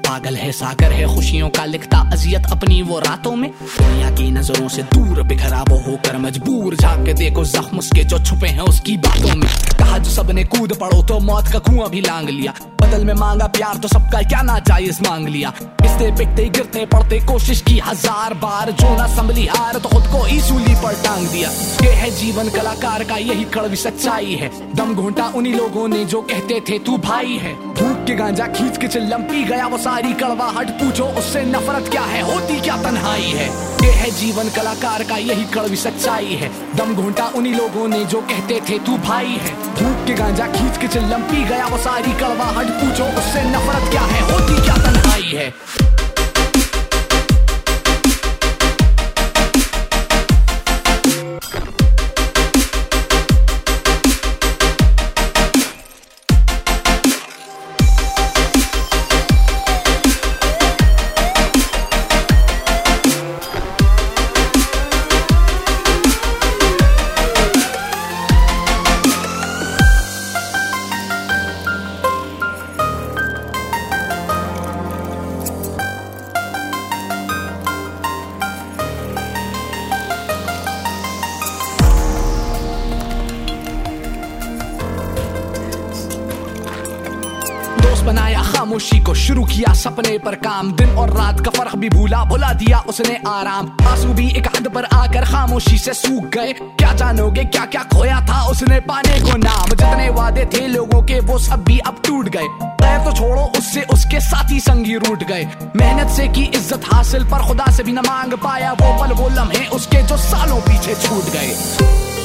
पागल है, सागर है खुशियों का, लिखता अजियत अपनी वो रातों में। दुनिया की नजरों से दूर बिखरा वो होकर मजबूर, झांक के देखो जख्म उसके जो छुपे हैं उसकी बातों में। कहा जो सबने कूद पड़ो तो मौत का कुआं भी लांग लिया, बदल में मांगा प्यार तो सबका क्या नाजायज मांग लिया। पिसते पिटते गिरते पड़ते कोशिश की 1000 बार, जो ना संभली हार तो खुद को ही सूली पर टांग दिया। ये है जीवन कलाकार का, यही कड़वी सच्चाई है। दम घोंटा उन्हीं लोगों ने जो कहते थे तू भाई है। भूख के गांजा खींच के चिल्लम पी गया वो सारी कड़वाहट, पूछो उससे नफरत क्या है, होती क्या तन्हाई है। ये है जीवन कलाकार का, यही कड़वी सच्चाई है। दम घोंटा उन्हीं लोगों ने जो कहते थे तू भाई है। भूख के गांजा खींच के चिल्लम पी गया वो सारी कड़वाहट, पूछो उससे नफरत क्या है, होती क्या तन्हाई है। बनाया खामोशी को, शुरू किया सपने पर काम, दिन और रात का फर्क भी भूला, भुला दिया उसने आराम। आंसू भी एक हद पर आकर खामोशी से सूख गए, क्या जानोगे क्या क्या खोया था उसने पाने को नाम। जितने वादे थे लोगों के वो सब भी अब टूट गए, गैर तो छोड़ो उससे उसके साथी संगी रूठ गए। मेहनत से की इज्जत हासिल पर खुदा से भी न मांग पाया, वो पल वो लम्हे उसके जो सालों पीछे छूट गए।